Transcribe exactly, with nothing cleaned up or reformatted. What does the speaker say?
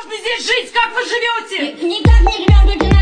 Можно здесь жить, как вы живете? Никак не живем, только